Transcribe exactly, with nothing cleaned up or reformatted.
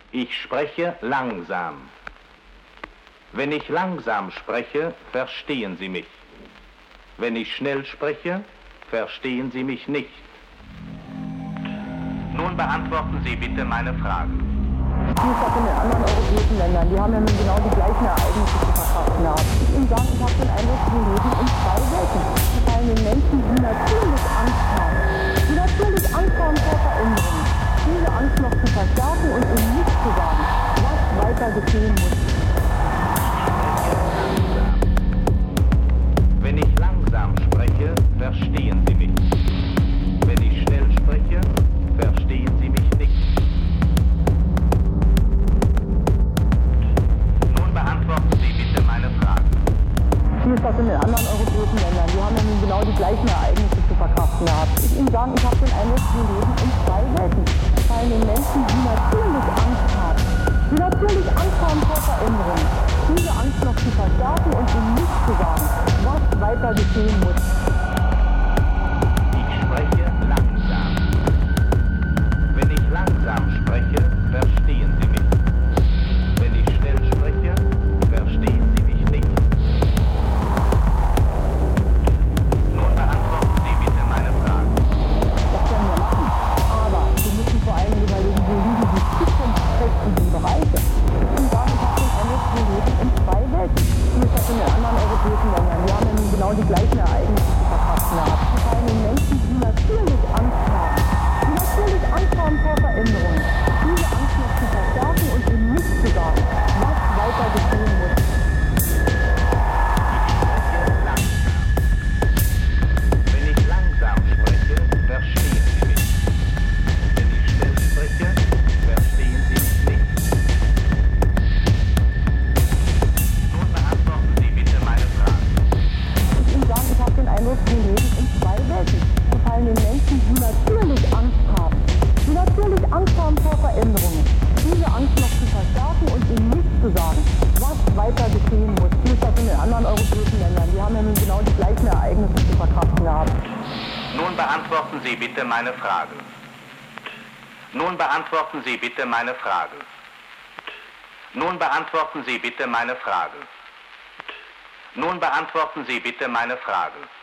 Ich spreche langsam. Wenn ich langsam spreche, verstehen Sie mich. Wenn ich schnell spreche, verstehen Sie mich nicht. Nun beantworten Sie bitte meine Fragen. Wie ist das in den anderen europäischen Ländern? Die haben ja nun genau die gleichen Ereignisse zu verkraften gehabt. Ich Ihnen sagen, ich habe den Eindruck, wir leben in zwei Welten. Die fallen den Menschen, die natürlich Angst haben. Die natürlich Angst haben vor Veränderungen. Diese Angst noch zu verstärken und ihnen nicht zu sagen, was weiter geschehen muss. Wenn ich langsam spreche, verstehen Sie mich. Wenn ich schnell spreche, verstehen Sie mich nicht. Nun beantworten Sie bitte meine Fragen. Wie ist das in den anderen europäischen Ländern? Die haben ja nun genau die gleichen Ereignisse zu verkraften gehabt. Ich Ihnen sagen, ich habe den Eindruck, wir leben in zwei Welten. Es fallen den Menschen, die natürlich Angst haben. Die natürlich Angst haben vor Veränderungen. Diese Angst noch zu verstärken und ihnen nicht zu sagen, was weiter geschehen muss. Ich spreche langsam. Wenn ich langsam spreche, verstehen Sie mich. Wenn ich schnell spreche, verstehen Sie mich nicht. Nun beantworten Sie bitte meine Fragen. Das können wir machen. Aber wir müssen vor allem überlegen, wo liegen die zukunftsträchtigen Bereiche. Und sagen, ich habe den Eindruck, wir leben in zwei Welten. Wie ist das in den anderen europäischen Ländern? Die haben ja nun genau die gleichen Ereignisse zu verkraften gehabt. Die fallen den Menschen, die natürlich Angst haben. Die natürlich Angst haben vor Veränderungen. Diese Angst noch zu verstärken und ihnen nicht zu sagen, was weiter geschehen muss. Wenn ich langsam spreche, verstehen Sie mich. Wenn ich schnell spreche, verstehen Sie mich nicht. Nun beantworten Sie bitte meine Fragen. Ich Ihnen sagen, ich habe den Eindruck, wir leben in zwei Welten. Es fallen den Menschen, die natürlich Angst haben. Die natürlich Angst haben vor Veränderungen. Diese Angst noch zu verstärken und ihnen nicht zu sagen, was weiter geschehen muss. Wie ist das in den anderen europäischen Ländern? Die haben ja nun genau die gleichen Ereignisse zu verkraften gehabt. Nun beantworten Sie bitte meine Fragen. Nun beantworten Sie bitte meine Fragen. Nun beantworten Sie bitte meine Fragen. Nun beantworten Sie bitte meine Fragen.